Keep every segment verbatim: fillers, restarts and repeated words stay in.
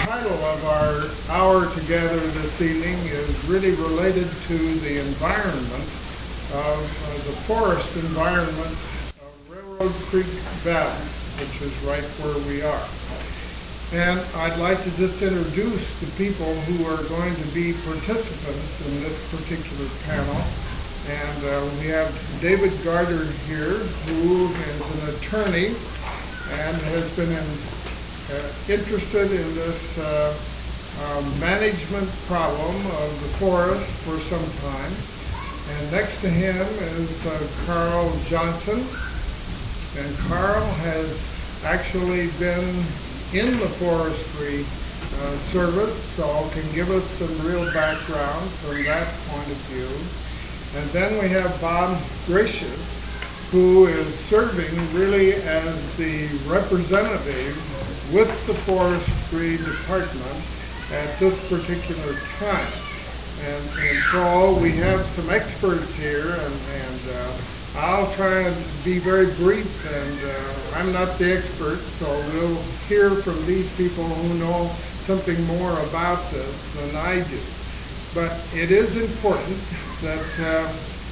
title of our hour together this evening is really related to the environment of uh, the forest environment of Railroad Creek Valley, which is right where we are. And I'd like to just introduce the people who are going to be participants in this particular panel. And uh, we have David Gardner here, who is an attorney and has been in, uh, interested in this uh, uh, management problem of the forest for some time. And next to him is uh, Carl Johnson. And Carl has actually been in the forestry uh, service, so can give us some real background from that point of view. And then we have Bob Gracious, who is serving really as the representative with the forestry department at this particular time. And, and so we have some experts here, and, and uh, I'll try and be very brief, and uh, I'm not the expert, so we'll hear from these people who know something more about this than I do. But it is important that uh,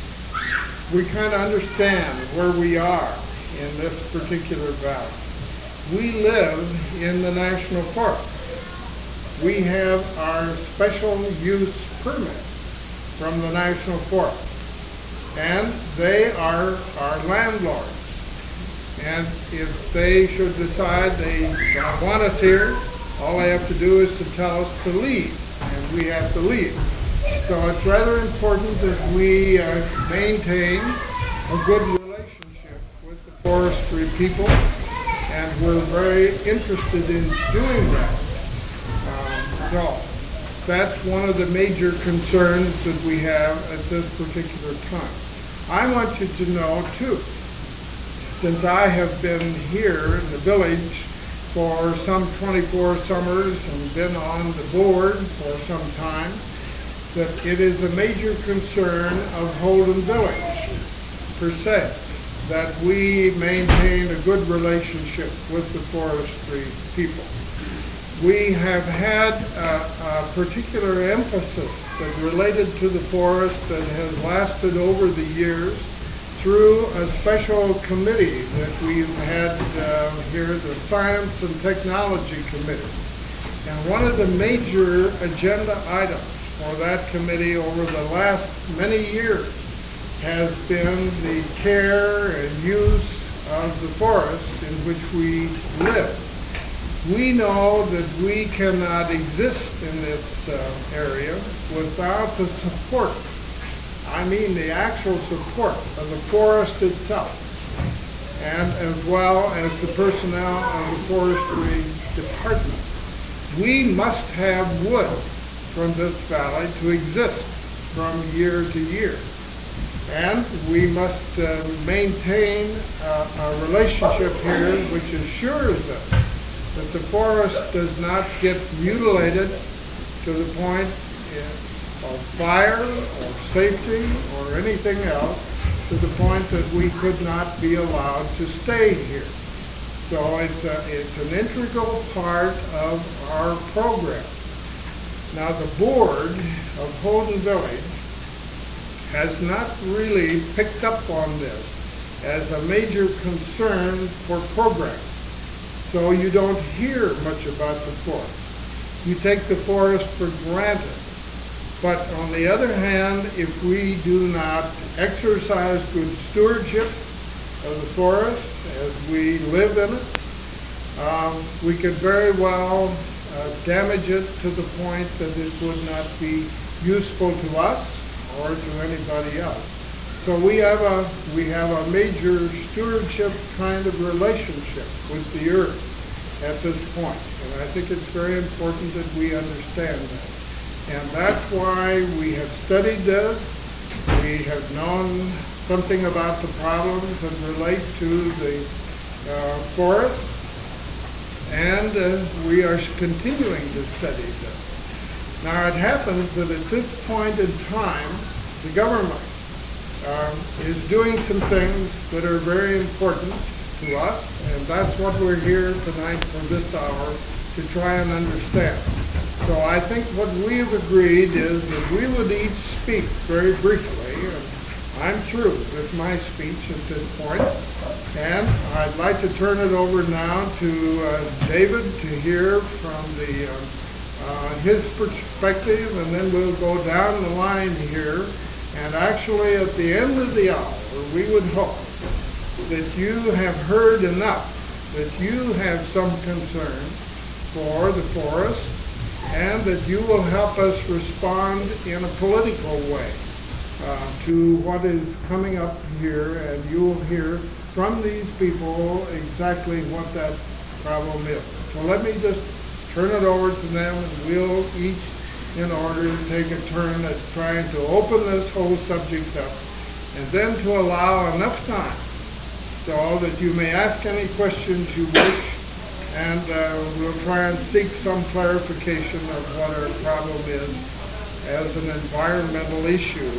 we kind of understand where we are in this particular valley. We live in the National Forest. We have our special use permit from the National Forest. And they are our landlords. And if they should decide they don't want us here, all they have to do is to tell us to leave, and we have to leave. So it's rather important that we uh, maintain a good relationship with the forestry people, and we're very interested in doing that. Um, so that's one of the major concerns that we have at this particular time. I want you to know, too, since I have been here in the village for some twenty-four summers and been on the board for some time, that it is a major concern of Holden Village, per se, that we maintain a good relationship with the forestry people. We have had a, a particular emphasis that related to the forest that has lasted over the years through a special committee that we've had uh, here, the Science and Technology Committee. And one of the major agenda items for that committee over the last many years has been the care and use of the forest in which we live. We know that we cannot exist in this uh, area without the support, I mean the actual support of the forest itself, and as well as the personnel of the forestry department. We must have wood from this valley to exist from year to year. And we must uh, maintain uh, a relationship here which assures us that the forest does not get mutilated to the point of fire or safety or anything else, to the point that we could not be allowed to stay here. So it's, a, it's an integral part of our program. Now the board of Holden Village has not really picked up on this as a major concern for programming. So you don't hear much about the forest. You take the forest for granted. But on the other hand, if we do not exercise good stewardship of the forest as we live in it, um, we could very well uh, damage it to the point that it would not be useful to us or to anybody else. So we have a we have a major stewardship kind of relationship with the earth at this point, and I think it's very important that we understand that. And that's why we have studied this. We have known something about the problems that relate to the uh, forest, and uh, we are continuing to study this. Now it happens that at this point in time, the government Um, is doing some things that are very important to us, and that's what we're here tonight for this hour to try and understand. So I think what we have agreed is that we would each speak very briefly. I'm through with my speech at this point, and I'd like to turn it over now to uh, David to hear from the uh, uh, his perspective, and then we'll go down the line here. And actually, at the end of the hour, we would hope that you have heard enough, that you have some concern for the forest, and that you will help us respond in a political way uh, to what is coming up here, and you will hear from these people exactly what that problem is. So let me just turn it over to them, and we'll each, in order, take a turn at trying to open this whole subject up, and then to allow enough time so that you may ask any questions you wish, and uh, we'll try and seek some clarification of what our problem is as an environmental issue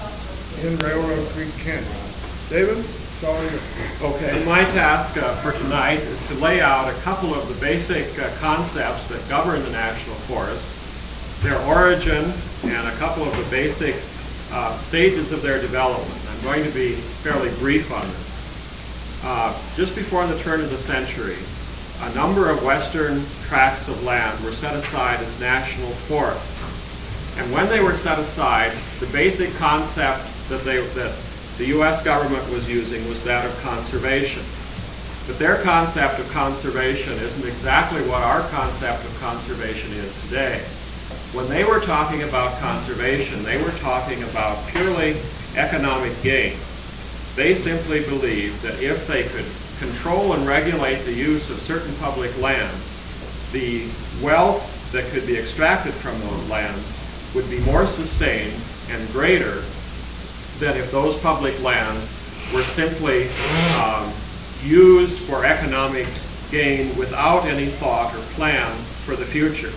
in Railroad Creek Canyon. David, it's all yours. Okay, my task uh, for tonight is to lay out a couple of the basic uh, concepts that govern the National Forest, their origin, and a couple of the basic uh, stages of their development. I'm going to be fairly brief on this. Uh, just before the turn of the century, a number of western tracts of land were set aside as national forests. And when they were set aside, the basic concept that, they, that the U S government was using was that of conservation. But their concept of conservation isn't exactly what our concept of conservation is today. When they were talking about conservation, they were talking about purely economic gain. They simply believed that if they could control and regulate the use of certain public lands, the wealth that could be extracted from those lands would be more sustained and greater than if those public lands were simply um, used for economic gain without any thought or plan for the future.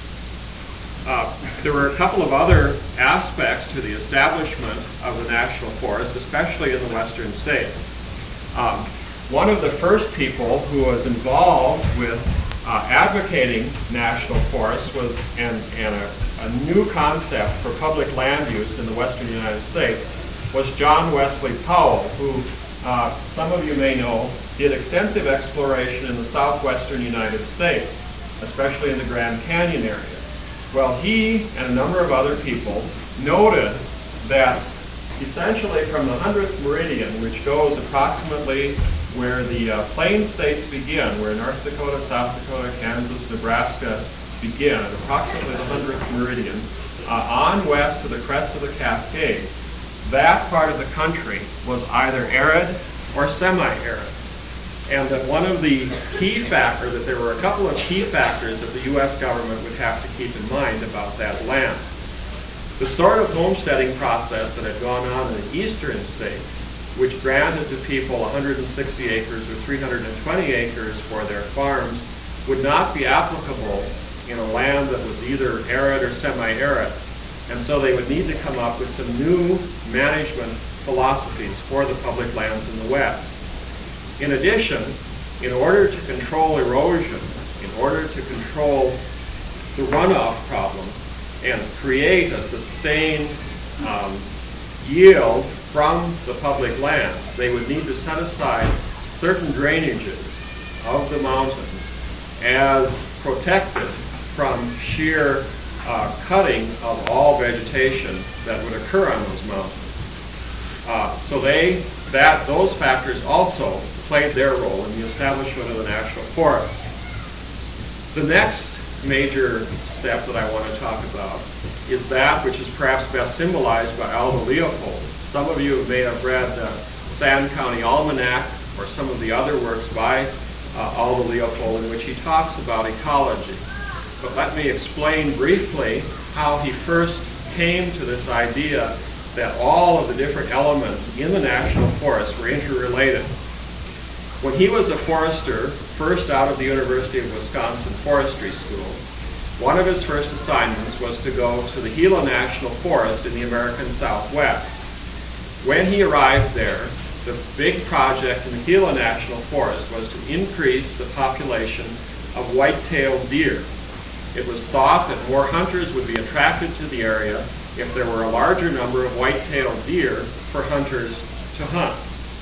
Uh, there were a couple of other aspects to the establishment of the national forest, especially in the western states. Um, one of the first people who was involved with uh, advocating national forests was and, and a, a new concept for public land use in the western United States was John Wesley Powell, who uh, some of you may know did extensive exploration in the southwestern United States, especially in the Grand Canyon area. Well, he and a number of other people noted that essentially from the hundredth meridian, which goes approximately where the uh, plain states begin, where North Dakota, South Dakota, Kansas, Nebraska begin, at approximately the hundredth meridian, uh, on west to the crest of the Cascades, that part of the country was either arid or semi-arid. And that one of the key factors, that there were a couple of key factors that the U S government would have to keep in mind about that land. The sort of homesteading process that had gone on in the eastern states, which granted to people one hundred sixty acres or three hundred twenty acres for their farms, would not be applicable in a land that was either arid or semi-arid. And so they would need to come up with some new management philosophies for the public lands in the West. In addition, in order to control erosion, in order to control the runoff problem, and create a sustained um, yield from the public lands, they would need to set aside certain drainages of the mountains as protected from sheer uh, cutting of all vegetation that would occur on those mountains. Uh, so they, that, those factors also played their role in the establishment of the national forest. The next major step that I want to talk about is that which is perhaps best symbolized by Aldo Leopold. Some of you may have read the Sand County Almanac or some of the other works by uh, Aldo Leopold in which he talks about ecology. But let me explain briefly how he first came to this idea that all of the different elements in the national forest were interrelated. When he was a forester, first out of the University of Wisconsin Forestry School, one of his first assignments was to go to the Gila National Forest in the American Southwest. When he arrived there, the big project in the Gila National Forest was to increase the population of white-tailed deer. It was thought that more hunters would be attracted to the area if there were a larger number of white-tailed deer for hunters to hunt.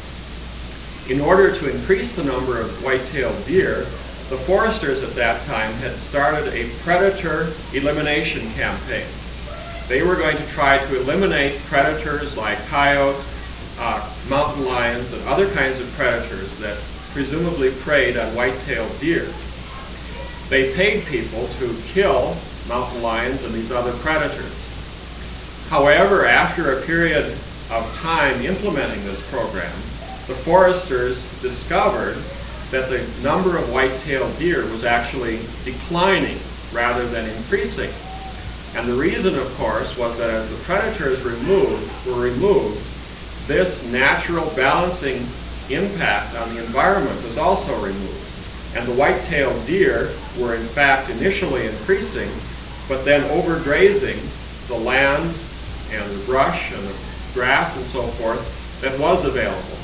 In order to increase the number of white-tailed deer, the foresters at that time had started a predator elimination campaign. They were going to try to eliminate predators like coyotes, uh, mountain lions, and other kinds of predators that presumably preyed on white-tailed deer. They paid people to kill mountain lions and these other predators. However, after a period of time implementing this program, the foresters discovered that the number of white-tailed deer was actually declining rather than increasing. And the reason, of course, was that as the predators removed, were removed, this natural balancing impact on the environment was also removed. And the white-tailed deer were in fact initially increasing, but then overgrazing the land and the brush and the grass and so forth that was available.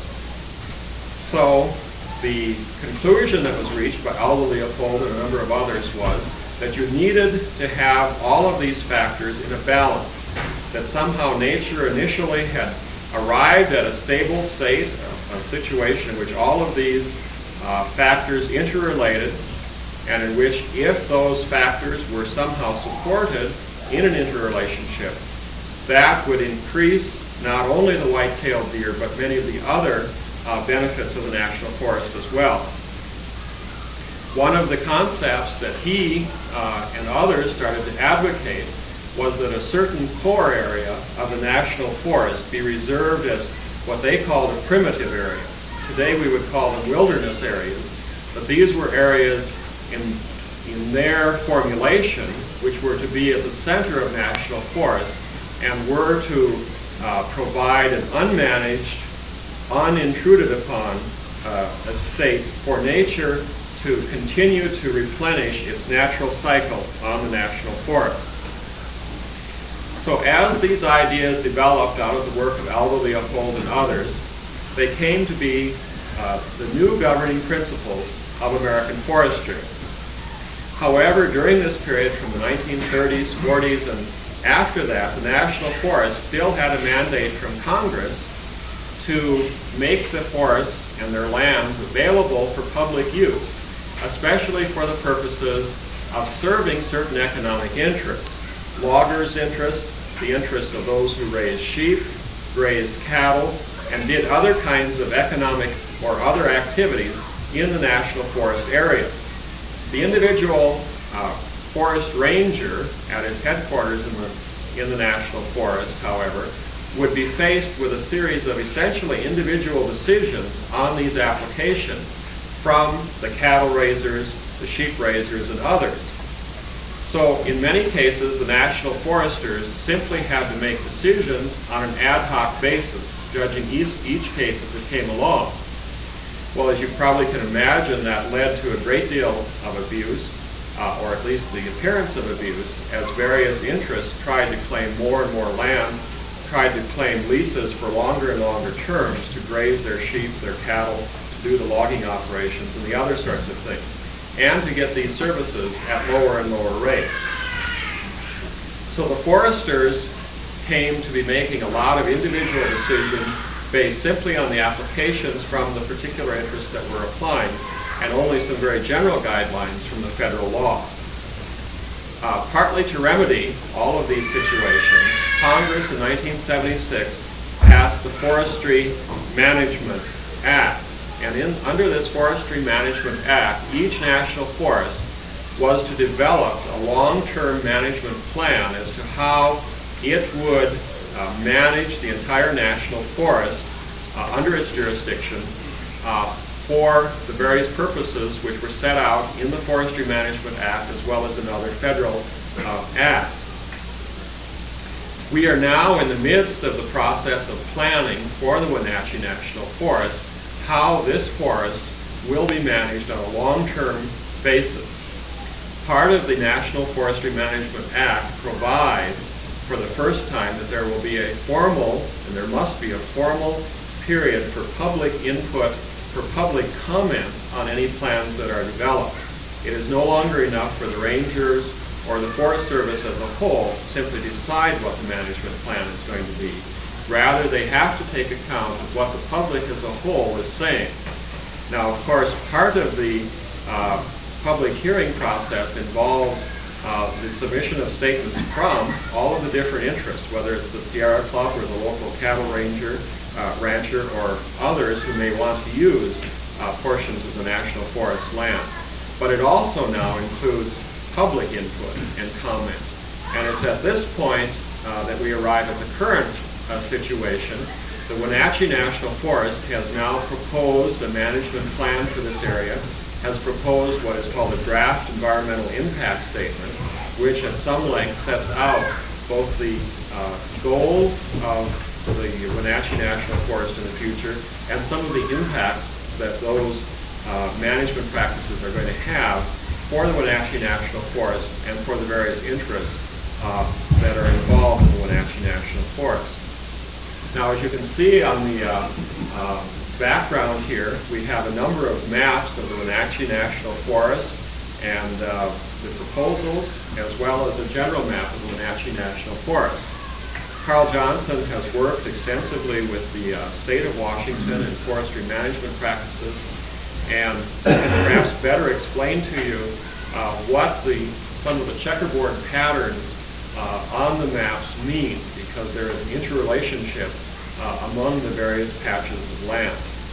So the conclusion that was reached by Aldo Leopold and a number of others was that you needed to have all of these factors in a balance, that somehow nature initially had arrived at a stable state, a situation in which all of these uh, factors interrelated, and in which if those factors were somehow supported in an interrelationship, that would increase not only the white-tailed deer, but many of the other uh, benefits of the national forest as well. One of the concepts that he uh, and others started to advocate was that a certain core area of the national forest be reserved as what they called a primitive area. Today we would call them wilderness areas, but these were areas in, in their formulation which were to be at the center of national forests and were to uh, provide an unmanaged, unintruded upon uh, a state for nature to continue to replenish its natural cycle on the national forest. So as these ideas developed out of the work of Aldo Leopold and others, they came to be uh, the new governing principles of American forestry. However, during this period from the nineteen thirties, forties, and after that, the National Forest still had a mandate from Congress to make the forests and their lands available for public use, especially for the purposes of serving certain economic interests. Loggers' interests, the interests of those who raised sheep, raised cattle, and did other kinds of economic or other activities in the national forest area. The individual uh, forest ranger at his headquarters in the, in the national forest, however, would be faced with a series of essentially individual decisions on these applications from the cattle raisers, the sheep raisers, and others. So in many cases, the national foresters simply had to make decisions on an ad hoc basis, judging each, each case as it came along. Well, as you probably can imagine, that led to a great deal of abuse, uh, or at least the appearance of abuse, as various interests tried to claim more and more land, tried to claim leases for longer and longer terms to graze their sheep, their cattle, to do the logging operations and the other sorts of things, and to get these services at lower and lower rates. So the foresters came to be making a lot of individual decisions based simply on the applications from the particular interests that were applying, and only some very general guidelines from the federal law. Uh, partly to remedy all of these situations, Congress in nineteen seventy-six passed the Forestry Management Act. And in, under this Forestry Management Act, each national forest was to develop a long-term management plan as to how it would uh, manage the entire national forest uh, under its jurisdiction uh, for the various purposes which were set out in the Forestry Management Act as well as in other federal uh, acts. We are now in the midst of the process of planning for the Wenatchee National Forest how this forest will be managed on a long-term basis. Part of the National Forestry Management Act provides for the first time that there will be a formal, and there must be a formal period for public input, for public comment on any plans that are developed. It is no longer enough for the rangers or the Forest Service as a whole to simply decide what the management plan is going to be. Rather, they have to take account of what the public as a whole is saying. Now, of course, part of the uh, public hearing process involves uh, the submission of statements from all of the different interests, whether it's the Sierra Club or the local cattle ranger, uh, rancher, or others who may want to use uh, portions of the National Forest land. But it also now includes public input and comment. And it's at this point uh, that we arrive at the current uh, situation. The Wenatchee National Forest has now proposed a management plan for this area, has proposed what is called a draft environmental impact statement, which at some length sets out both the uh, goals of the Wenatchee National Forest in the future and some of the impacts that those uh, management practices are going to have for the Wenatchee National Forest and for the various interests uh, that are involved in the Wenatchee National Forest. Now, as you can see on the uh, uh, background here, we have a number of maps of the Wenatchee National Forest and uh, the proposals, as well as a general map of the Wenatchee National Forest. Carl Johnson has worked extensively with the uh, state of Washington in forestry management practices, and can perhaps better explain to you uh, what the some of the checkerboard patterns uh, on the maps mean, because there is an interrelationship uh, among the various patches of land.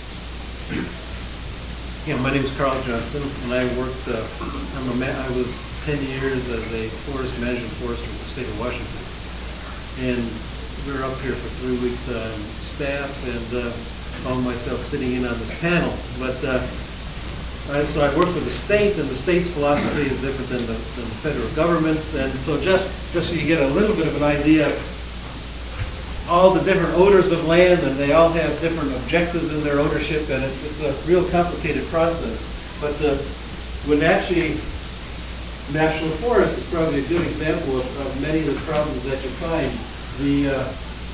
Yeah, my name is Carl Johnson, and I worked, uh, I'm a ma I was ten years as a forest management forester with the state of Washington. And we were up here for three weeks on staff, and uh, found myself sitting in on this panel. But uh, I, so I worked with the state, and the state's philosophy is different than the, than the federal government. And so just, just so you get a little bit of an idea, all the different owners of land, and they all have different objectives in their ownership, and it's, it's a real complicated process. But the Wenatchee National Forest is probably a good example of, of many of the problems that you find. The uh,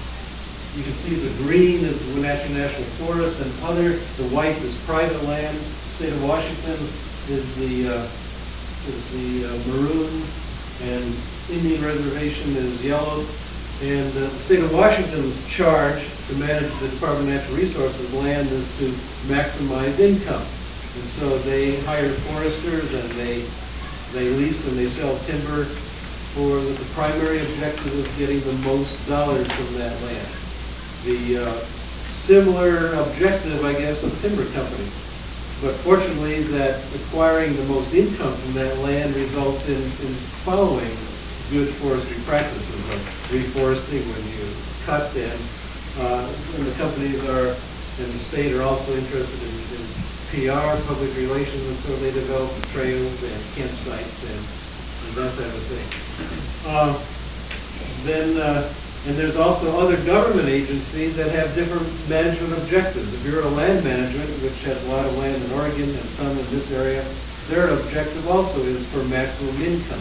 you can see the green is the Wenatchee National Forest, and other the white is private land. The state of Washington is the uh, is the uh, maroon, and Indian Reservation is yellow. And uh, the state of Washington's charge to manage the Department of Natural Resources land is to maximize income. And so they hire foresters, and they they lease and they sell timber for the, the primary objective of getting the most dollars from that land. The uh, similar objective, I guess, of timber companies. But fortunately, that acquiring the most income from that land results in, in following good forestry practices, like reforesting when you cut them. Uh, and the companies are, and the state are also interested in, in P R, public relations, and so they develop trails and campsites and, and that type of thing. Uh, then, uh, and there's also other government agencies that have different management objectives. The Bureau of Land Management, which has a lot of land in Oregon and some in this area, their objective also is for maximum income.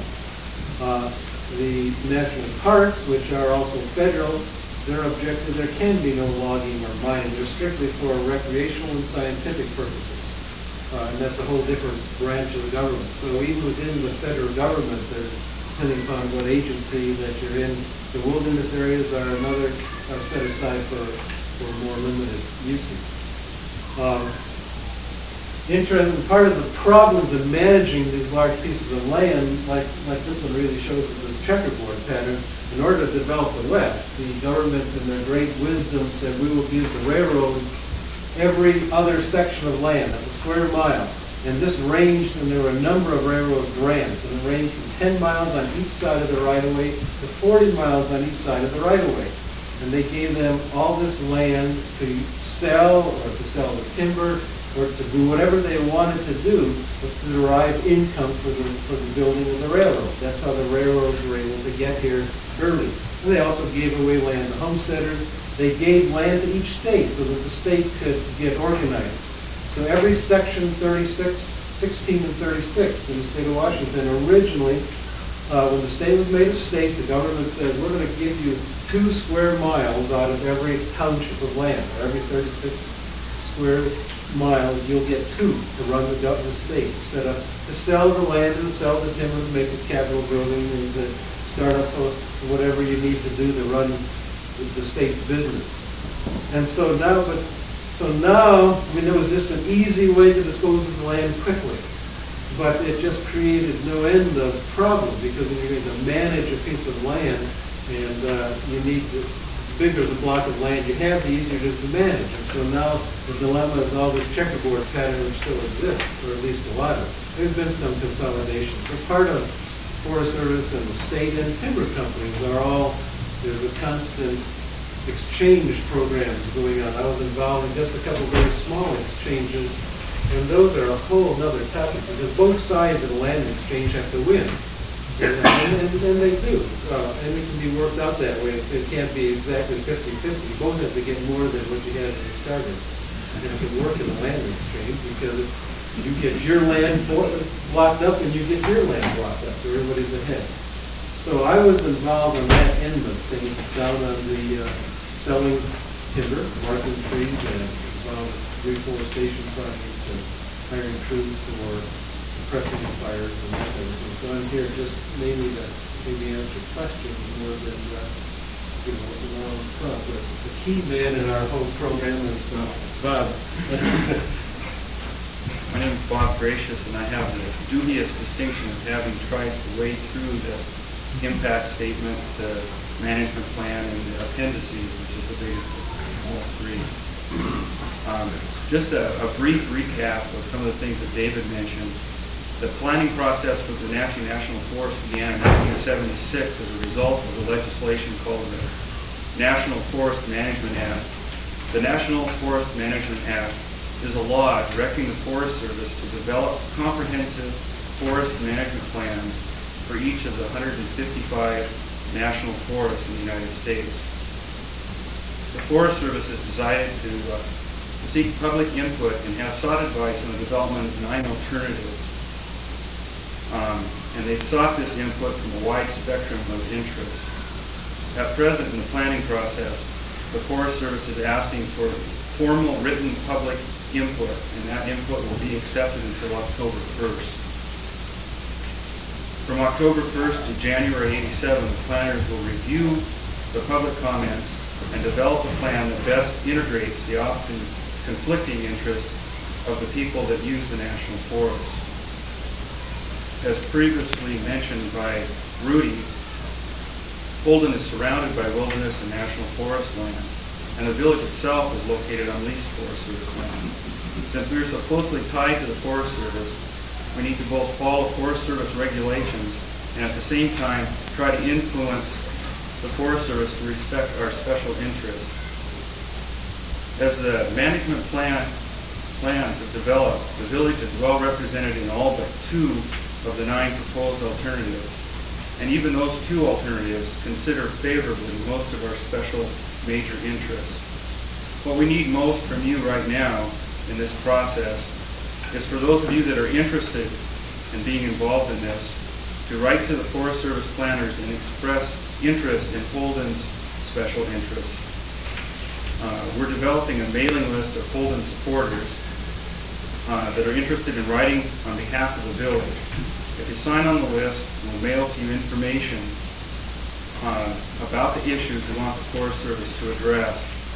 Uh, The national parks, which are also federal, their objective, there can be no logging or mining. They're strictly for recreational and scientific purposes. Uh, and that's a whole different branch of the government. So even within the federal government, there's, depending upon what agency that you're in, the wilderness areas are another are set aside for, for more limited uses. Um, Interesting, part of the problems in managing these large pieces of land, like, like this one really shows us this checkerboard pattern, in order to develop the West, the government in their great wisdom said we will give the railroad every other section of land, that's a square mile. And this ranged, and there were a number of railroad grants, and it ranged from ten miles on each side of the right-of-way to forty miles on each side of the right-of-way. And they gave them all this land to sell, or to sell the timber, or to do whatever they wanted to do to derive income for the, for the building of the railroad. That's how the railroads were able to get here early. And they also gave away land to homesteaders. They gave land to each state so that the state could get organized. So every section thirty-six, sixteen, and thirty-six in the state of Washington, originally, uh, when the state was made a state, the government said, we're going to give you two square miles out of every township of land, or every thirty-six square mile, you'll get two to run the government state, instead of to sell the land and sell the timber to make a capital building and to start up uh, whatever you need to do to run the, the state's business. And so now, but so now, I mean, there was just an easy way to dispose of the land quickly, but it just created no end of problem, because when you're going to manage a piece of land and uh, you need to bigger the block of land you have, the easier it is to manage. And so now the dilemma is all this checkerboard pattern which still exists, or at least a lot of it. There's been some consolidation. So part of Forest Service and the state and timber companies are all, there's a constant exchange programs going on. I was involved in just a couple of very small exchanges, and those are a whole other topic, because both sides of the land exchange have to win. And, and, and they do, uh, and it can be worked out that way. It can't be exactly fifty-fifty. Both have to get more than what you had when you started. And it can work in the land exchange, because you get your land blocked up and you get your land blocked up, so everybody's ahead. So I was involved in that end of things, down on the uh, selling timber, marking trees, and involved with reforestation projects and hiring crews for suppressing the fires and that kind of thing. So I'm here just mainly to maybe answer questions more than, uh, you know, the long front. But the key man in our whole program is uh, Bob. My name is Bob Gracious, and I have the dubious distinction of having tried to wade through the impact statement, the management plan, and the appendices, which is the biggest of all three. Um, just a, a brief recap of some of the things that David mentioned. The planning process for the Wenatchee National Forest began in nineteen seventy-six as a result of the legislation called the National Forest Management Act. The National Forest Management Act is a law directing the Forest Service to develop comprehensive forest management plans for each of the one hundred fifty-five national forests in the United States. The Forest Service has decided to uh, seek public input and has sought advice on the development of nine alternatives. Um, and they've sought this input from a wide spectrum of interests. At present, in the planning process, the Forest Service is asking for formal written public input, and that input will be accepted until October first. From October first to January eighty-seven, the planners will review the public comments and develop a plan that best integrates the often conflicting interests of the people that use the national forest. As previously mentioned by Rudy, Holden is surrounded by wilderness and national forest land, and the village itself is located on leased Forest Service land. Since we are so closely tied to the Forest Service, we need to both follow Forest Service regulations and at the same time try to influence the Forest Service to respect our special interests. As the management plan plans have developed, the village is well represented in all but two of the nine proposed alternatives. And even those two alternatives consider favorably most of our special major interests. What we need most from you right now in this process is for those of you that are interested in being involved in this to write to the Forest Service planners and express interest in Holden's special interests. Uh, we're developing a mailing list of Holden supporters uh, that are interested in writing on behalf of the village. If you sign on the list, we'll mail to you information uh, about the issues we want the Forest Service to address.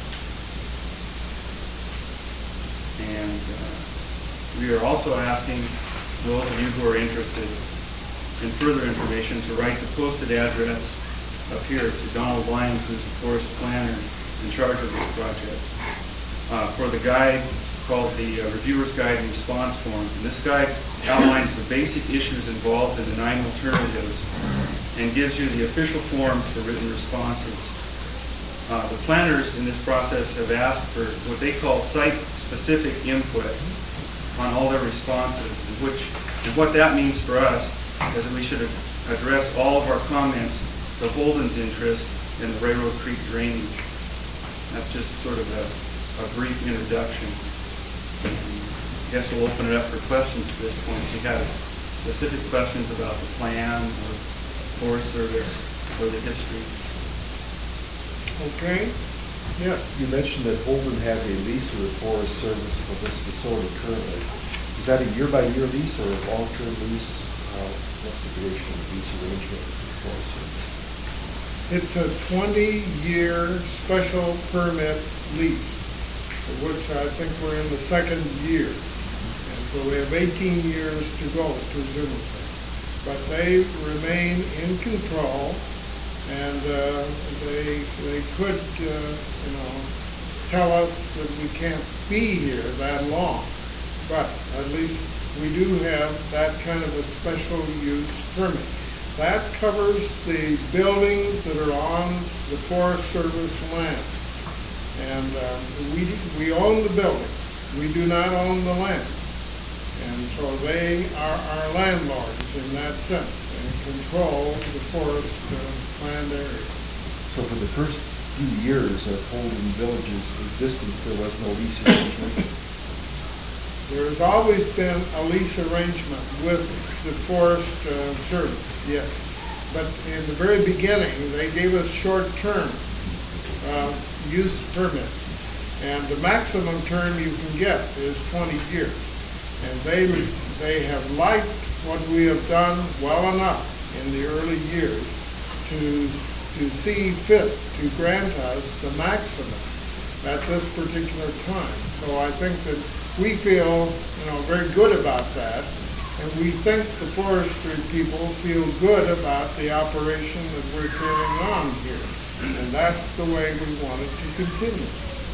And uh, we are also asking those of you who are interested in further information to write the posted address up here to Donald Lyons, who's the forest planner in charge of this project, uh, for the guide called the uh, Reviewer's Guide and Response Form. And this guide outlines the basic issues involved in the nine alternatives and gives you the official forms for written responses. Uh, the planners in this process have asked for what they call site-specific input on all their responses, which, and what that means for us is that we should address all of our comments to Holden's interest in the Railroad Creek drainage. That's just sort of a, a brief introduction. I guess we'll open it up for questions at this point. If you have specific questions about the plan or Forest Service or the history. Okay. Yes. You mentioned that Holden has a lease with the Forest Service for this facility currently. Is that a year-by-year lease or a long-term lease? Uh, What's the duration of the lease arrangement with the Forest Service? It's a twenty-year special permit lease, of which I think we're in the second year. And so we have eighteen years to go, presumably. But they remain in control, and uh, they, they could, uh, you know, tell us that we can't be here that long. But at least we do have that kind of a special use permit. That covers the buildings that are on the Forest Service land. And um, we, we own the building. We do not own the land. And so they are our landlords in that sense and control the forest uh, land area. So for the first few years of Holden Village's existence, there was no lease arrangement? There's always been a lease arrangement with the Forest uh, Service, yes. But in the very beginning, they gave us short-term uh, use permits. And the maximum term you can get is twenty years. And they, they have liked what we have done well enough in the early years to, to see fit to grant us the maximum at this particular time. So I think that we feel, you know, very good about that. And we think the forestry people feel good about the operation that we're carrying on here. And that's the way we want it to continue.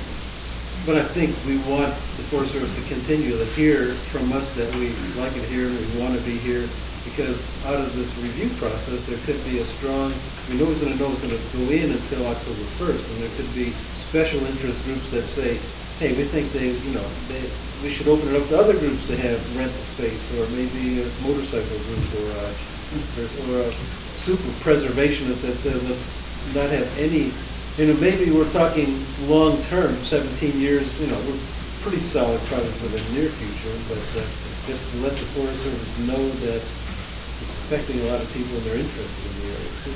But I think we want the Forest Service to continue to hear from us that we like it here and we want to be here, because out of this review process, there could be a strong, I mean, nobody's going to know it's going to go in until October first, and there could be special interest groups that say, hey, we think they, you know, they, we should open it up to other groups to have rent space, or maybe a motorcycle group, or a, or a super preservationist that says let's not have any. You know, maybe we're talking long-term, seventeen years, you know, we're pretty solid probably for the near future, but uh, just to let the Forest Service know that it's affecting a lot of people and they're interested in the area too.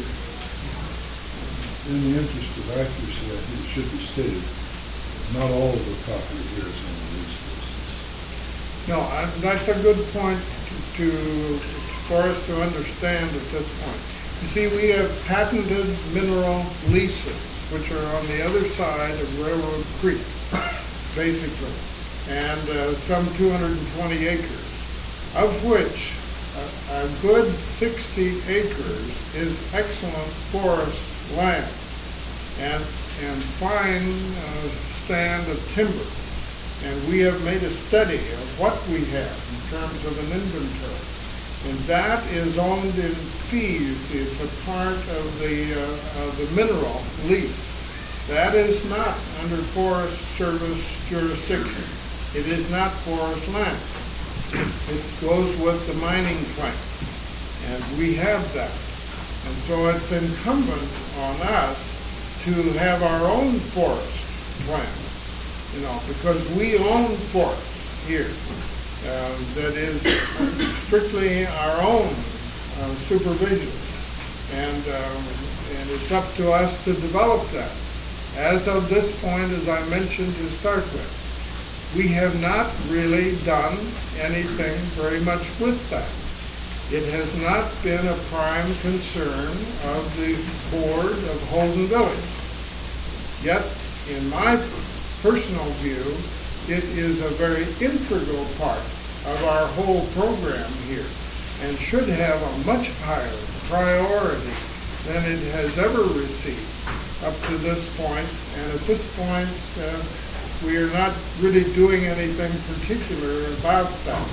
In the interest of accuracy, I think it should be stated, not all of the property here is on the lease list. No, I- that's a good point to, to- for us to understand at this point. You see, we have patented mineral leases, which are on the other side of Railroad Creek, basically, and uh, some two hundred twenty acres, of which a, a good sixty acres is excellent forest land and, and fine uh, stand of timber. And we have made a study of what we have in terms of an inventory. And that is owned in fees. It's a part of the, uh, of the mineral lease. That is not under Forest Service jurisdiction. It is not forest land. It goes with the mining claim. And we have that. And so it's incumbent on us to have our own forest plan, you know, because we own forest here. Uh, that is strictly our own uh, supervision. And, um, and it's up to us to develop that. As of this point, as I mentioned to start with, we have not really done anything very much with that. It has not been a prime concern of the board of Holden Village. Yet, in my personal view, it is a very integral part of our whole program here and should have a much higher priority than it has ever received up to this point. And at this point, uh, we are not really doing anything particular about that.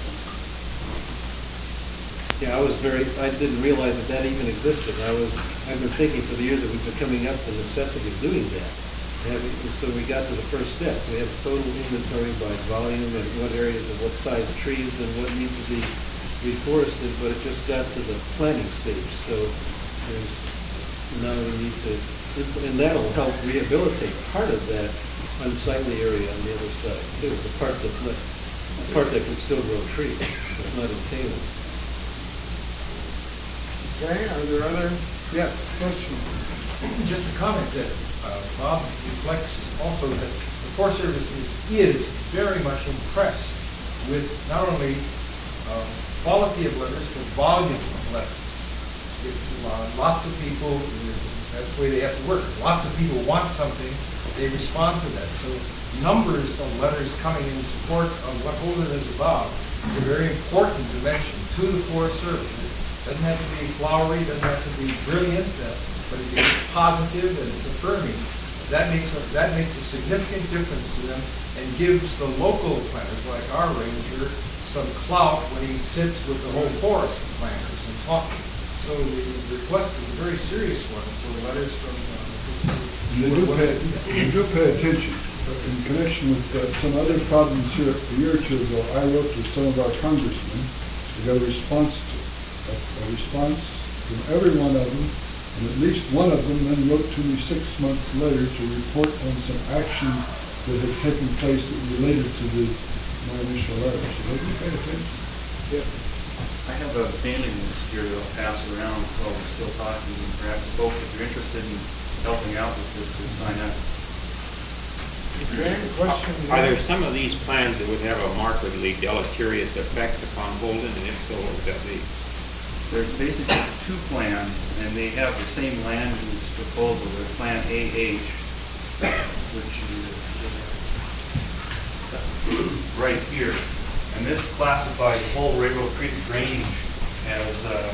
Yeah, I was very, I didn't realize that that even existed. I was, I've been thinking for the years that we've been coming up the necessity of doing that. And we- so we got to the first step. We have total inventory by volume and what areas and what size trees and what needs to be reforested, but it just got to the planning stage. So there's, now we need to, and that'll help rehabilitate part of that unsightly area on the other side too, the part that's not, the part that can still grow trees, that's not entailed. Okay, are there other, yes, questions? Just a comment that uh, Bob reflects also that the Forest Service is, is very much impressed with not only um, quality of letters, but volume of letters. If, uh, lots of people, that's the way they have to work. Lots of people want something, they respond to that. So numbers of letters coming in support of what Holden is about is a very important dimension to the Forest Service. It doesn't have to be flowery, doesn't have to be brilliant, uh, but if it's positive and it's affirming, that makes a, that makes a significant difference to them and gives the local planners, like our ranger, some clout when he sits with the whole forest of planners and talking. So the request is a very serious one for letters from. Uh, They do pay, they do pay attention. In connection with uh, some other problems here a year or two ago, I wrote to some of our congressmen. We got a response to, a, a response from every one of them, and at least one of them then wrote to me six months later to report on some action that had taken place that related to the, my initial letter. So they do pay attention. Yeah. I have a mailing list here that I'll pass around while we're still talking. Perhaps folks, if you're interested in helping out with this, could sign up. Okay, question? Are there some of these plans that would have a markedly deleterious effect upon Holden, and if so, what would that be? There's basically two plans, and they have the same land use proposal. There's Plan A H, which is right here. And this classifies whole Railroad Creek drainage as uh,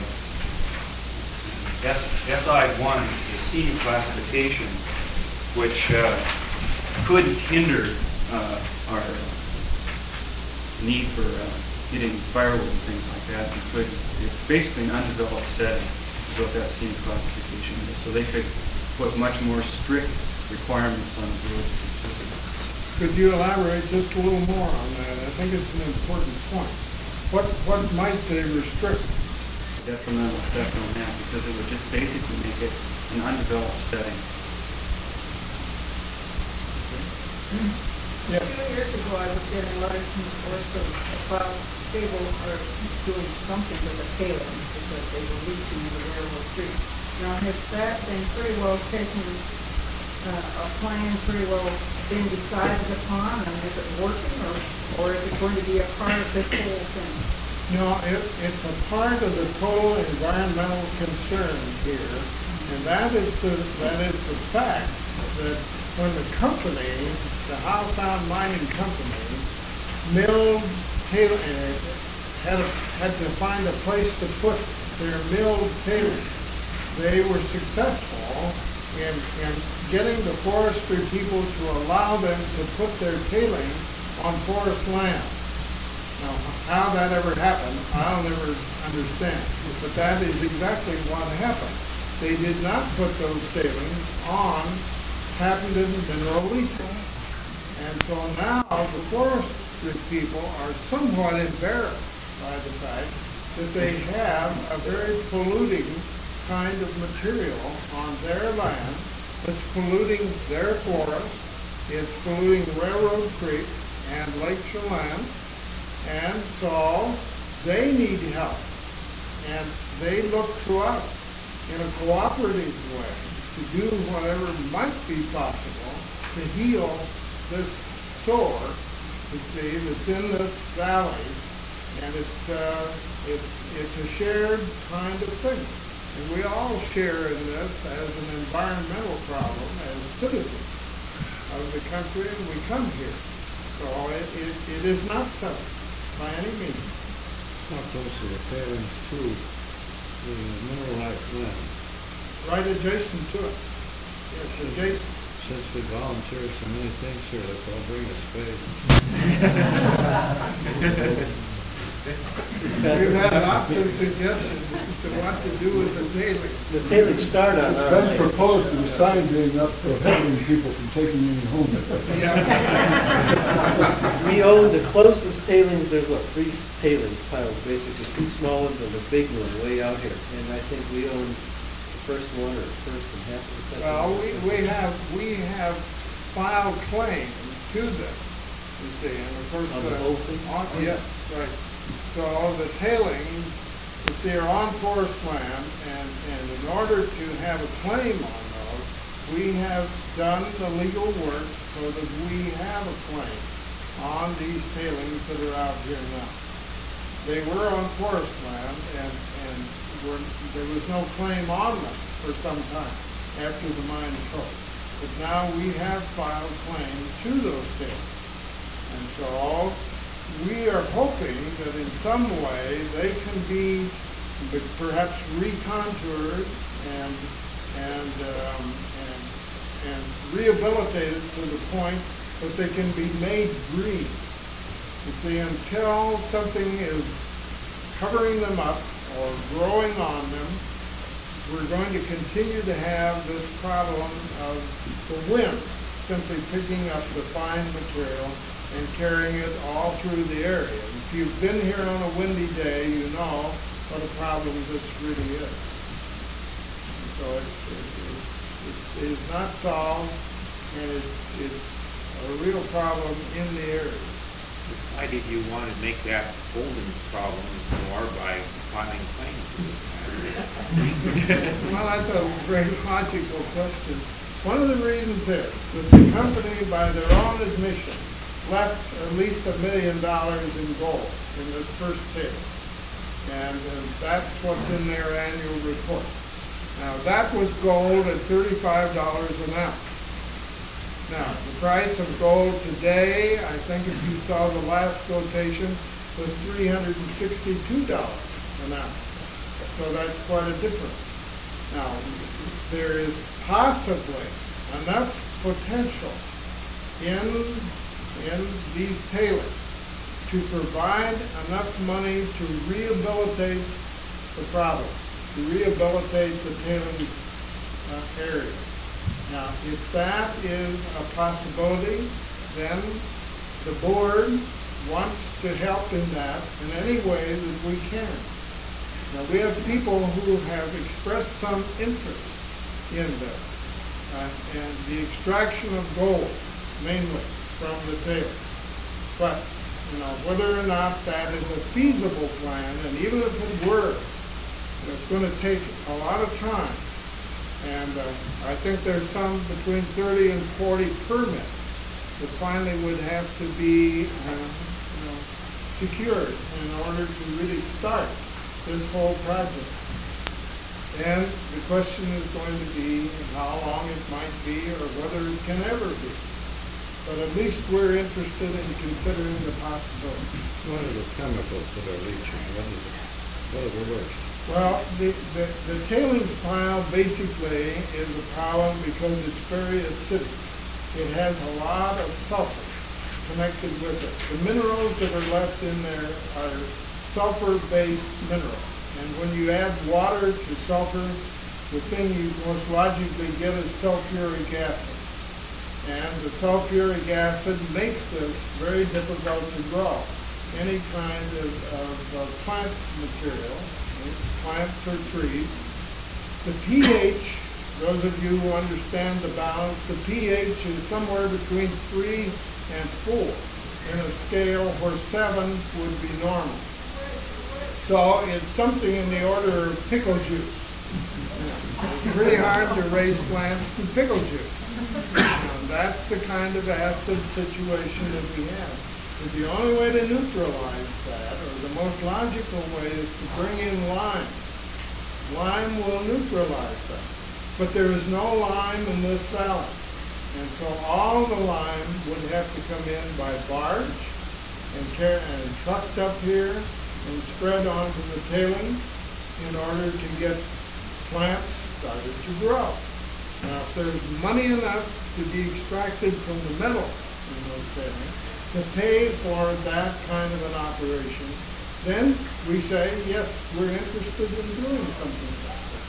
S I one, the C classification, which uh, could hinder uh, our need for uh, getting firewood and things like that. It could, it's basically an undeveloped setting, is what that C classification is. So they could put much more strict requirements on the road. Could you elaborate just a little more on that? I think it's an important point. What, what might they restrict? Detrimental effect on that, because it would just basically make it an undeveloped setting. Yeah. A few years ago, I was getting letters from the Forest Service about cable or doing something with the tailings because they were leaching the railroad creek. Now, has that been pretty well taken, uh, a plan pretty well been decided upon, and is it working, or, or is it going to be a part of this whole thing? No, it, it's a part of the total environmental concern here, and that is the, that is the fact that when the company, the Howe Sound Mining Company, milled, tail- uh, had, a, had to find a place to put their milled tailings, they were successful in, in getting the forestry people to allow them to put their tailings on forest land. Now, how that ever happened, I'll never understand, but that is exactly what happened. They did not put those tailings on patented mineral leaching. And so now the forestry people are somewhat embarrassed by the fact that they have a very polluting kind of material on their land that's polluting their forest, it's polluting Railroad Creek and Lake Chelan, and so they need help. And they look to us in a cooperative way to do whatever might be possible to heal this sore, you see, that's in this valley. And it's, uh, it's, it's a shared kind of thing. And we all share in this as an environmental problem as citizens of the country, and we come here. So it, it, it is not settled by any means. How close to the tailings to the mineralized land? Right adjacent to it. Yes, adjacent. Since we volunteer so many things here, let's all bring a spade. We've had lots of suggestions as to what to do with the tailings. The tailings start on It's our been land. proposed to the sign being up prohibiting people from taking any home. Yeah. We own the closest tailings, there's what, three tailings piles, basically, two small ones and the big one way out here. And I think we own the first one or the first and half of the second. Well, one. we, we have, we have filed claims to them, you see, and of course. On the uh, whole thing? on- Yes, right. So the tailings, if they're on forest land, and, and in order to have a claim on those, we have done the legal work so that we have a claim on these tailings that are out here now. They were on forest land, and, and were, there was no claim on them for some time after the mine closed. But now we have filed claims to those tailings. And so we are hoping that in some way they can be perhaps recontoured and and um, and and rehabilitated to the point that they can be made green. You see, until something is covering them up or growing on them, we're going to continue to have this problem of the wind simply picking up the fine material and carrying it all through the area. If you've been here on a windy day, you know what a problem this really is. So it's, it, it, it is not solved, and it's, it's a real problem in the area. Why did you want to make that Holden problem more by filing claims? Well, that's a very logical question. One of the reasons is that the company, by their own admission, left at least a million dollars in gold in this first table. And uh, that's what's in their annual report. Now, that was gold at thirty-five dollars an ounce. Now, the price of gold today, I think if you saw the last quotation, was three hundred sixty-two dollars an ounce. So that's quite a difference. Now, there is possibly enough potential in, in these tailings to provide enough money to rehabilitate the problem, to rehabilitate the tailings uh, area. Now, if that is a possibility, then the board wants to help in that in any way that we can. Now, we have people who have expressed some interest in this, uh, and the extraction of gold, mainly, from the tailings. But, you know, whether or not that is a feasible plan, and even if it were, it's going to take a lot of time. And uh, I think there's some between thirty and forty permits that finally would have to be uh, you know, secured in order to really start this whole project. And the question is going to be how long it might be or whether it can ever be. But at least we're interested in considering the possibility. What are the chemicals that are leaching? What is it? What are the worst? Well, the, the, the tailings pile basically is a problem because it's very acidic. It has a lot of sulfur connected with it. The minerals that are left in there are sulfur-based minerals. And when you add water to sulfur, the thing you most logically get is sulfuric acid. And the sulfuric acid makes this very difficult to grow. Any kind of, of, of plant material, plants or trees. The pH, those of you who understand the balance, the pH is somewhere between three and four in a scale where seven would be normal. So it's something in the order of pickle juice. It's pretty hard to raise plants in pickle juice. And that's the kind of acid situation that we have. But the only way to neutralize that, or the most logical way, is to bring in lime. Lime will neutralize that. But there is no lime in this valley. And so all the lime would have to come in by barge and, car- and trucked up here and spread onto the tailings in order to get plants started to grow. Now, if there's money enough to be extracted from the metal in those tailings to pay for that kind of an operation, then we say, yes, we're interested in doing something like that.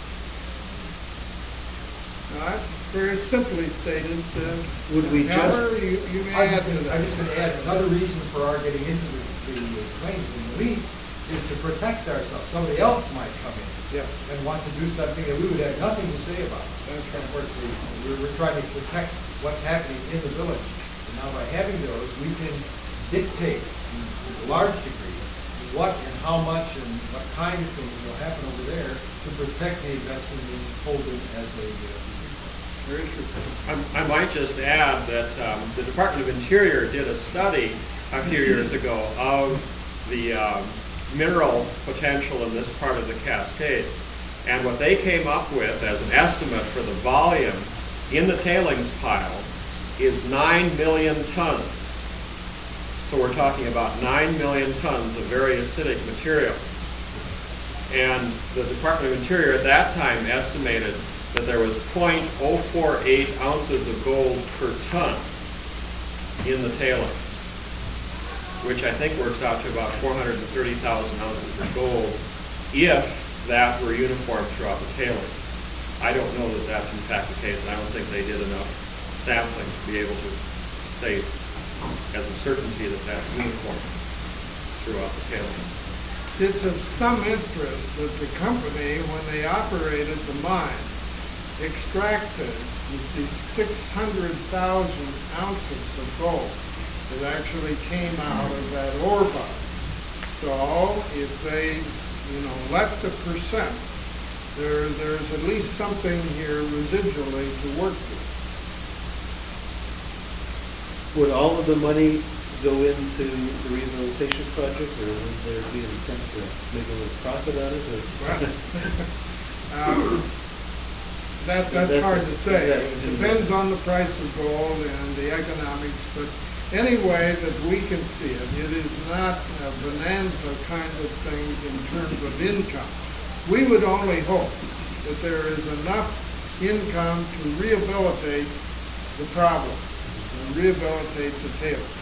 Now, that's very simply stated. Uh, Would we just- However, you, you may I'm add just to gonna- that. I'm just going to add, another reason for our getting into the, the claims in the lease is to protect ourselves. Somebody else might come in Yeah. and want to do something that we would have nothing to say about. And of course, we, we're, we're trying to protect what's happening in the village. And now by having those, we can dictate to a large degree what and how much and what kind of things will happen over there to protect the investment in Holden as a, uh, Very true. I I might just add that um, the Department of Interior did a study a few years ago of the um, mineral potential in this part of the Cascades. And what they came up with as an estimate for the volume in the tailings pile is nine million tons. So we're talking about nine million tons of very acidic material. And the Department of Interior at that time estimated that there was zero point zero four eight ounces of gold per ton in the tailings, which I think works out to about four hundred thirty thousand ounces of gold if that were uniform throughout the tailings. I don't know that that's in fact the case. I don't think they did enough sampling to be able to say as a certainty that that's uniform throughout the tailings. It's of some interest that the company, when they operated the mine, extracted the six hundred thousand ounces of gold that actually came out of that ore body. So if they, you know, left a percent, there, there's at least something here residually to work with. Would all of the money go into the rehabilitation project, or would there be an attempt to make a little profit on it? Or? um, that, that's hard to say. It depends on the price of gold and the economics, but any way that we can see it, it is not a bonanza kind of thing in terms of income. We would only hope that there is enough income to rehabilitate the problem, and rehabilitate the tailings.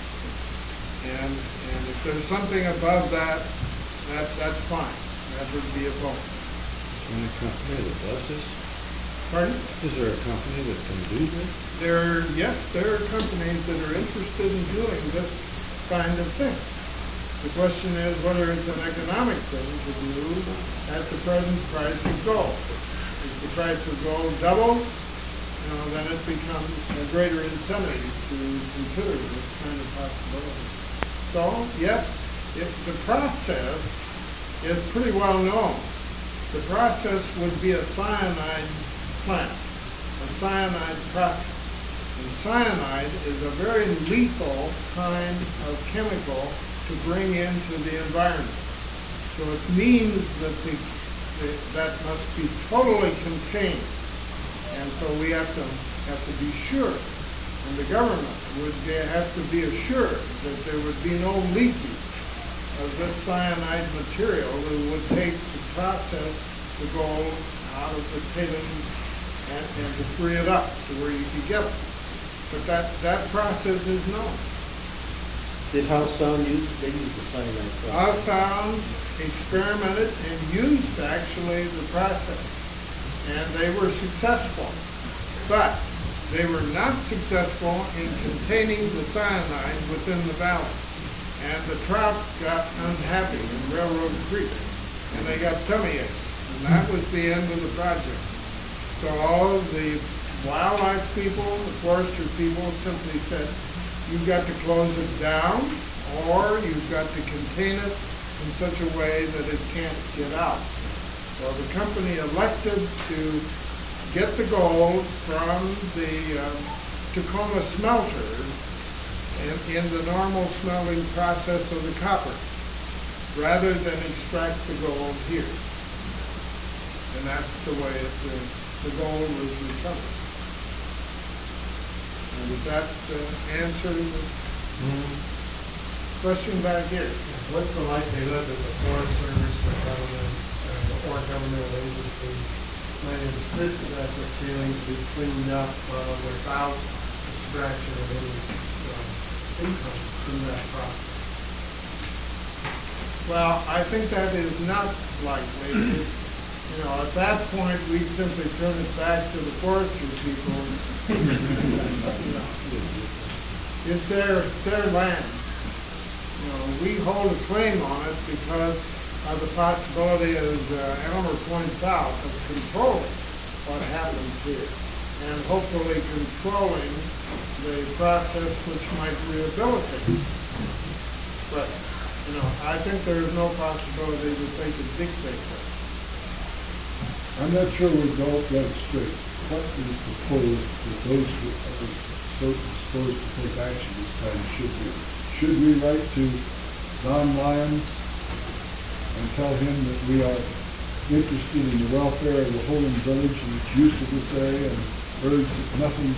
And, and if there's something above that, that, that's fine. That would be a bonus. Any company that does this? Pardon? Is there a company that can do this? There, yes, there are companies that are interested in doing this kind of thing. The question is whether it's an economic thing to do at the present price of gold. If the price of gold doubles, you know, then it becomes a greater incentive to consider this kind of possibility. So, yes, if the process is pretty well known. The process would be a cyanide plant, a cyanide process. And cyanide is a very lethal kind of chemical to bring into the environment. So it means that the, the, that must be totally contained. And so we have to have to be sure, and the government would be, have to be assured that there would be no leakage of this cyanide material that would take to process the gold out of the tailings and, and to free it up to where you can get it. But that, that process is known. Did Howe Sound use, they used the cyanide process? I found, experimented, and used actually the process. And they were successful. But they were not successful in containing the cyanide within the valley. And the trout got unhappy in Railroad Creek, and they got tummy aches. And that was the end of the project. So all of the wildlife people, the forestry people simply said, you've got to close it down, or you've got to contain it in such a way that it can't get out. So the company elected to get the gold from the uh, Tacoma smelter in, in the normal smelting process of the copper, rather than extract the gold here. And that's the way it, uh, the gold was recovered. And does that uh, answer the Mm-hmm. question back here? What's the likelihood that the Forest Service, the government, uh, or governmental agency might insist that the tailings be cleaned up uh, without extraction of any uh, income from that process? Well, I think that is not likely. You know, at that point, we simply turn it back to the forestry people. And, you know, it's their, their land. You know, we hold a claim on it because of the possibility, as uh, Elmer points out, of controlling what happens here and hopefully controlling the process which might rehabilitate. But, you know, I think there is no possibility that they could dictate that. I'm not sure we've all got it straight. What is proposed that those who are so disposed to take action this time should do? Should we write to Don Lyons and tell him that we are interested in the welfare of the Holden Village and its use of this area and urge that nothing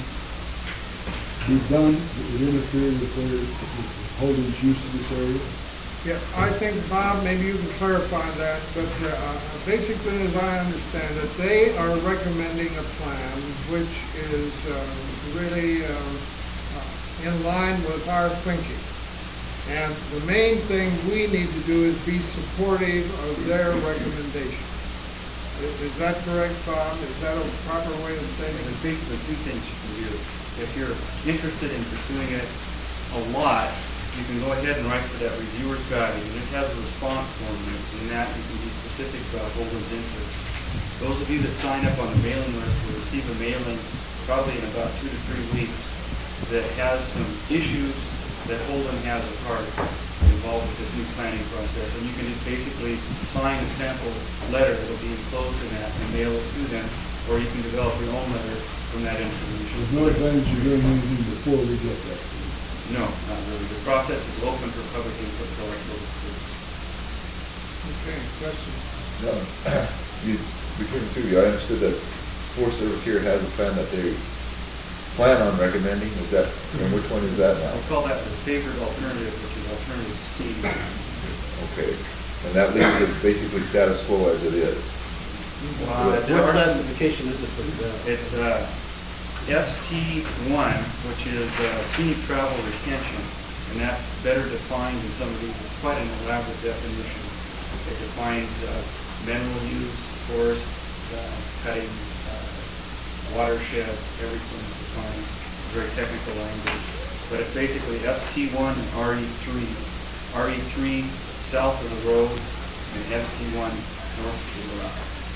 be done that would interfere with their, with Holden's use of this area? Yeah, I think, Bob, maybe you can clarify that, but uh, basically, as I understand it, they are recommending a plan which is uh, really uh, uh, in line with our thinking. And the main thing we need to do is be supportive of their recommendation. Is is that correct, Bob? Is that a proper way of saying it? There's basically two things you can do. If you're interested in pursuing it a lot, you can go ahead and write for that reviewer's guide, and it has a response form in it. In that, you can be specific about Holden's interest. Those of you that sign up on the mailing list will receive a mailing probably in about two to three weeks that has some issues that Holden has at heart involved with this new planning process. And you can just basically sign a sample letter that will be enclosed in that and mail it to them, or you can develop your own letter from that information. There's no advantage of doing anything before we get that. No, not really. The process is open for public input till October first. Okay, question. No, you, between the two of you, I understood that Forest Service here has a plan that they plan on recommending. Is that, and which one is that now? I call that the favored alternative, which is alternative C. Okay, and that leaves it basically status quo as it is. Uh, What there are some- classification is it for the? It's uh, S T one, which is uh, scenic travel retention, and that's better defined in some of these. It's quite an elaborate definition. It defines uh, mineral use, forest, uh, cutting, uh, watershed, everything is defined. Very technical language, but it's basically S T one and R E three. R E three south of the road, and S T one north of the road.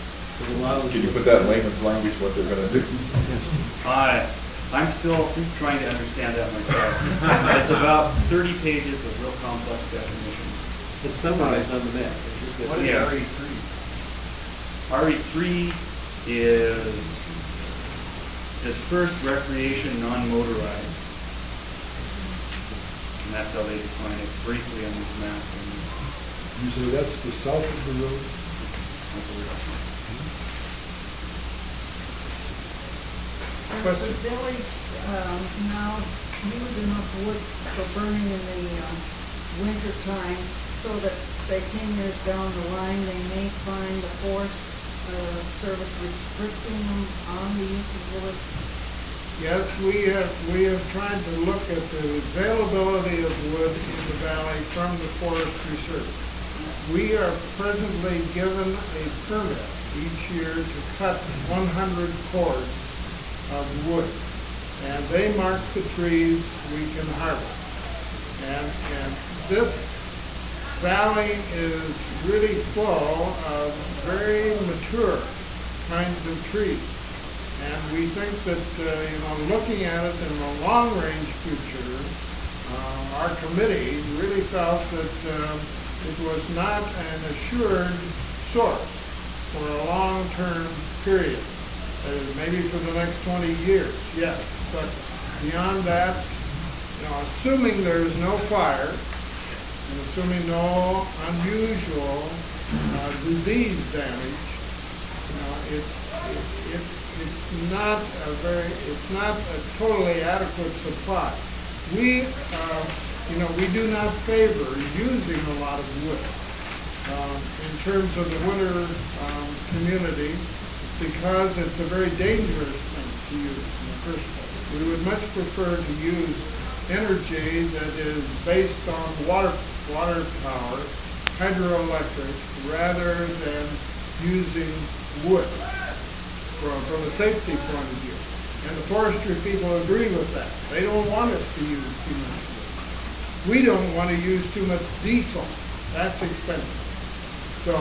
Can you put that in layman's language, what they're gonna do? I, I'm still trying to understand that myself. It's about thirty pages of real complex definitions. It's summarized on the map. What is Yeah. R E three? R E three is dispersed recreation non-motorized. And that's how they define it briefly on these maps. You say that's the south of the road? Does the village, um, now use enough wood for burning in the, um, winter time so that, say, ten years down the line, they may find the forest, uh, service restricting them on the use of wood? Yes, we have, we have tried to look at the availability of wood in the valley from the forestry service. We are presently given a permit each year to cut one hundred cords of wood. And they mark the trees we can harvest. And, and this valley is really full of very mature kinds of trees. And we think that, uh, you know, looking at it in the long-range future, uh, our committee really felt that uh, it was not an assured source for a long-term period. Uh, maybe for the next twenty years, yes. But beyond that, you know, assuming there is no fire, and assuming no unusual uh, disease damage, you know, it's, it, it, it's not a very, it's not a totally adequate supply. We, uh, you know, we do not favor using a lot of wood um, in terms of the winter um, community, because it's a very dangerous thing to use in the first place. We would much prefer to use energy that is based on water, water power, hydroelectric, rather than using wood from, from a safety point of view. And the forestry people agree with that. They don't want us to use too much wood. We don't want to use too much diesel. That's expensive. So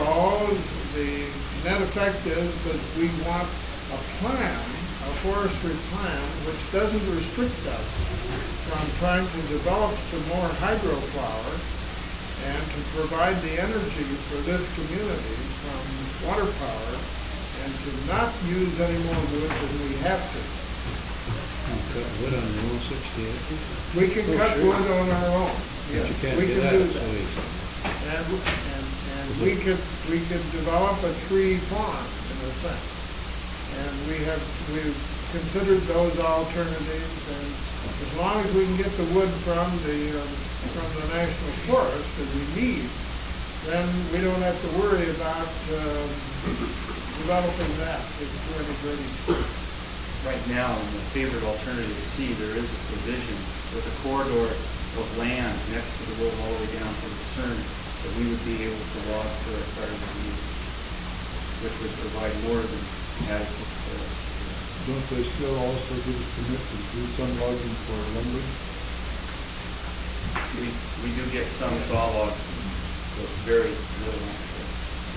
the net effect is that we want a plan, a forestry plan, which doesn't restrict us from trying to develop some more hydropower and to provide the energy for this community from water power, and to not use any more wood than we have to. Cut wood on your own sixty acres? We can Oh, cut sure. wood on our own. But Yes, you can't we do can that do so that. easy. And, and, and we could, we could develop a tree farm in a sense. And we have, we've considered those alternatives, and as long as we can get the wood from the, um, from the national forest that we need, then we don't have to worry about, um, developing that into any great extent. Right now, in the favored alternative C, there is a provision with a corridor of land next to the road all the way down to the CERN that we would be able to log for our carbon needs, which would provide more than adequate for us. Don't they still also give us permit to do some logging for lumber? We, we do get some saw logs, but very little actually.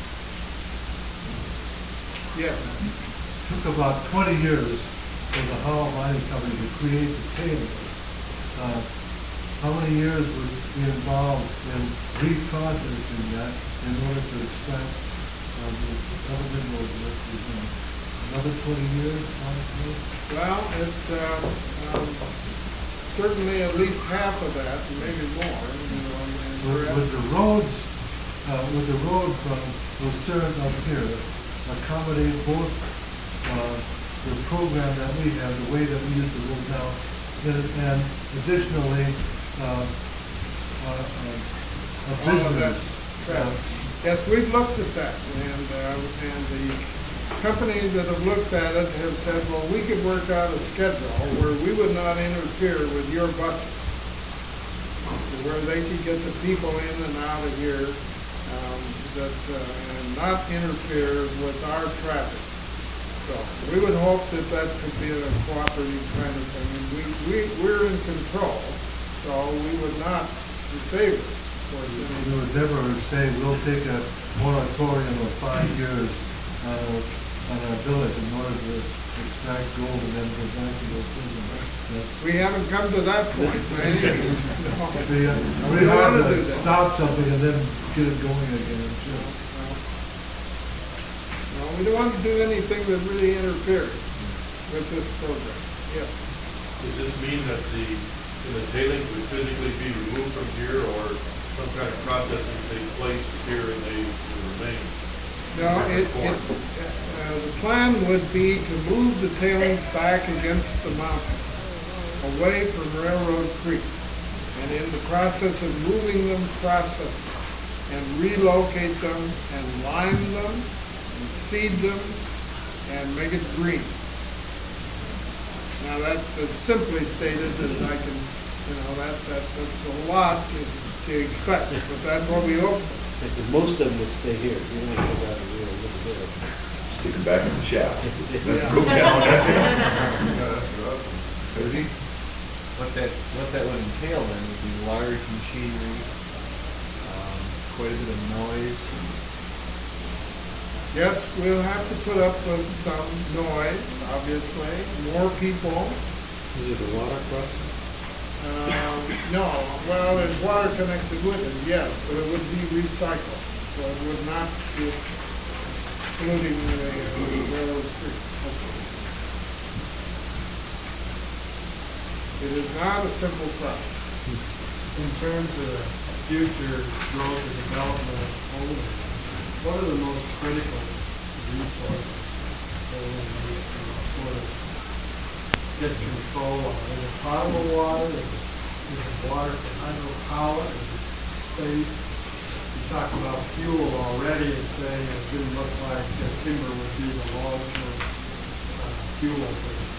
Yeah. Took about twenty years for the Howell Mining Company to create the tailings. Uh, How many years would be involved in reprocessing that in order to extract um, the individual that is in another twenty years, honestly? Well, it's, um, um, certainly at least half of that, and maybe more, you know, and Would, we're would at- the roads, uh, would the road from Lucerne up here accommodate both, uh, the program that we have, the way that we use the road now, and, and additionally, uh, uh, uh, a all of that business? traffic. uh, Yes, we've looked at that, and, uh, and the companies that have looked at it have said, well, we could work out a schedule where we would not interfere with your buses, where they could get the people in and out of here, um, that, uh, and not interfere with our traffic. So, we would hope that that could be a cooperative kind of thing, and we, we, we're in control, so we would not be favored for We any. would never say, we'll take a moratorium of five years on our, on our village in order to extract gold and then go back to those things. We haven't come to that point, by any means. No. We, uh, We we don't have wanna do to that. stop something and then get it going again, No, sure. no, we don't want to do anything that really interferes with this program. Yes. Does this mean that the, the tailings would physically be removed from here, or some kind of processing take place here and they will remain? No, it, it, uh, the plan would be to move the tailings back against the mountain, away from Railroad Creek. And in the process of moving them, process them, and relocate them, and lime them, and seed them, and make it green. Now, that's as simply stated as I can, you know, that, that, that's a lot to, to expect, but that's what we hope for. Because most of them would stay here, you only go down a real little bit. Stick it back in the shaft. Yeah. Go down. Thirty? What that, what that would entail then would be large machinery, um, quite a bit of noise. Yes, we'll have to put up with some noise, obviously, more people. Is it a water crossing? Um, no, well, there's water connected with it, yes, but it would be recycled, so it would not be polluting the uh, railroad street. It is not a simple process. In terms of future growth and development of Poland, what are the most critical resources that we need to sort of get control of? Is it potable water? Is it, is it water for hydropower? Is it space? You talk about fuel already and saying it didn't look like uh, timber would be the long-term uh, fuel for the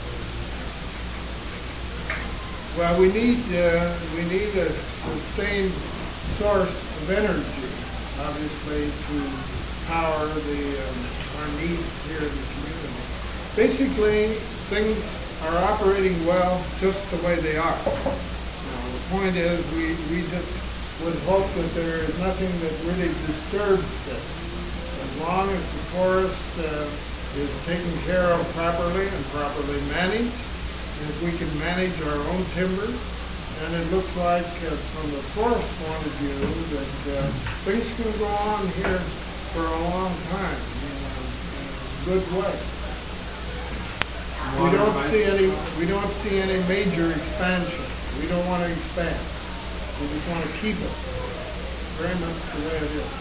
Well, we need, uh, we need a sustained source of energy, obviously, to power the, um, our needs here in the community. Basically, things are operating well just the way they are. Now, the point is, we, we just would hope that there is nothing that really disturbs this. As long as the forest uh, is taken care of properly and properly managed, and if we can manage our own timber, and it looks like uh, from the forest point of view that uh, things can go on here for a long time. You know, uh, good way. We don't see any, we don't see any major expansion. We don't want to expand. We just want to keep it very much the way it is.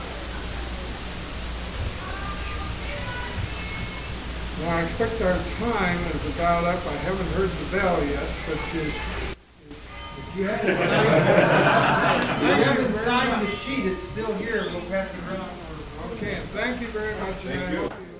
Now, I expect our time is about up. I haven't heard the bell yet, but you, You haven't signed, you haven't signed the sheet, it's still here, we'll pass it around. okay, and thank you very much. and I hope you